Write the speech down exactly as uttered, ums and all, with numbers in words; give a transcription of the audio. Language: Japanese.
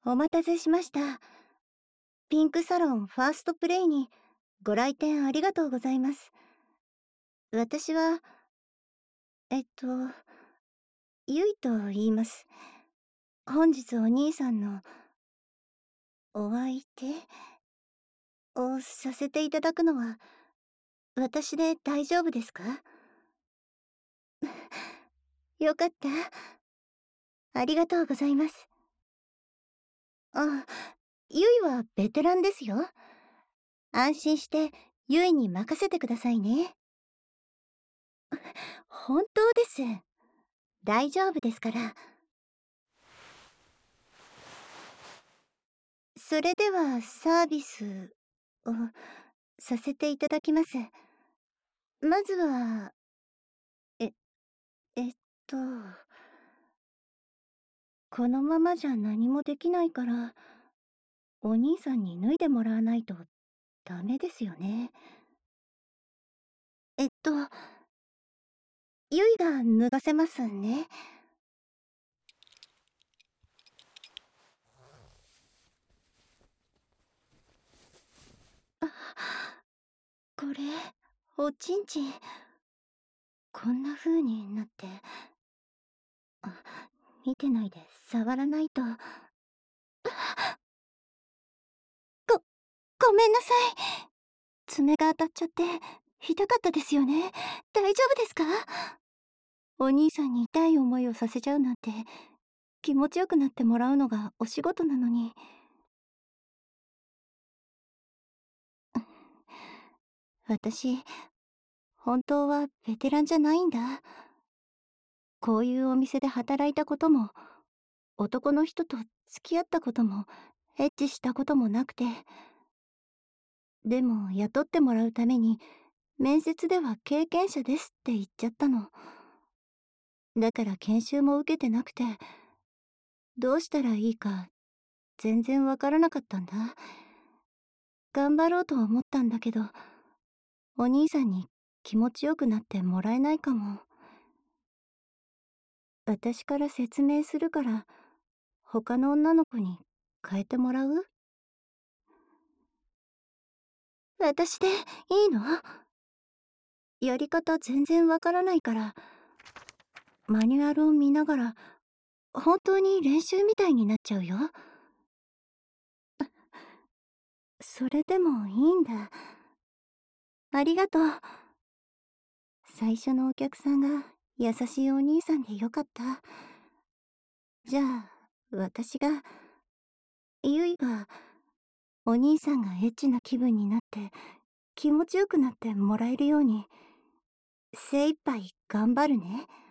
お待たせしました。ピンクサロンファーストプレイにご来店ありがとうございます。私は、えっと、ゆいと言います。本日お兄さんのお相手をさせていただくのは私で大丈夫ですか？よかった。ありがとうございます。あ、ゆいはベテランですよ。安心してゆいに任せてくださいね。本当です。大丈夫ですから。それではサービスをさせていただきます。まずは、え、えっと、このままじゃ何もできないから、お兄さんに脱いでもらわないとダメですよね。えっと、ゆいが脱がせますね。あ、これ、おちんちん。こんな風になって。あ、見てないで触らないと。ご、ごめんなさい。爪が当たっちゃって痛かったですよね。大丈夫ですか？お兄さんに痛い思いをさせちゃうなんて、気持ちよくなってもらうのがお仕事なのに。私、本当はベテランじゃないんだ。こういうお店で働いたことも、男の人と付き合ったことも、エッチしたこともなくて。でも雇ってもらうために、面接では経験者ですって言っちゃったの。だから研修も受けてなくて、どうしたらいいか全然わからなかったんだ。頑張ろうと思ったんだけど、お兄さんに気持ちよくなってもらえないかも。私から説明するから、他の女の子に変えてもらう？私でいいの？やり方全然わからないから、マニュアルを見ながら、本当に練習みたいになっちゃうよ。それでもいいんだ。ありがとう。最初のお客さんが優しいお兄さんでよかった。じゃあ、私が、ゆいが、お兄さんがエッチな気分になって、気持ちよくなってもらえるように、精一杯頑張るね。